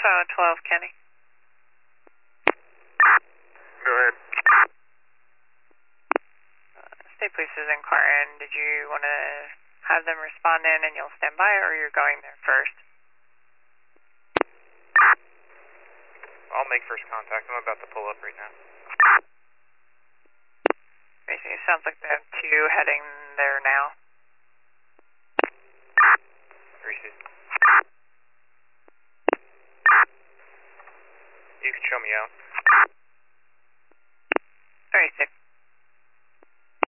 12, Kenny. Go ahead. State Police is inquiring. Did you want to have them respond in and you'll stand by, or you're going there first? I'll make first contact. I'm about to pull up right now. Basically, it sounds like they have two heading there now. Received. You can show me out. 36.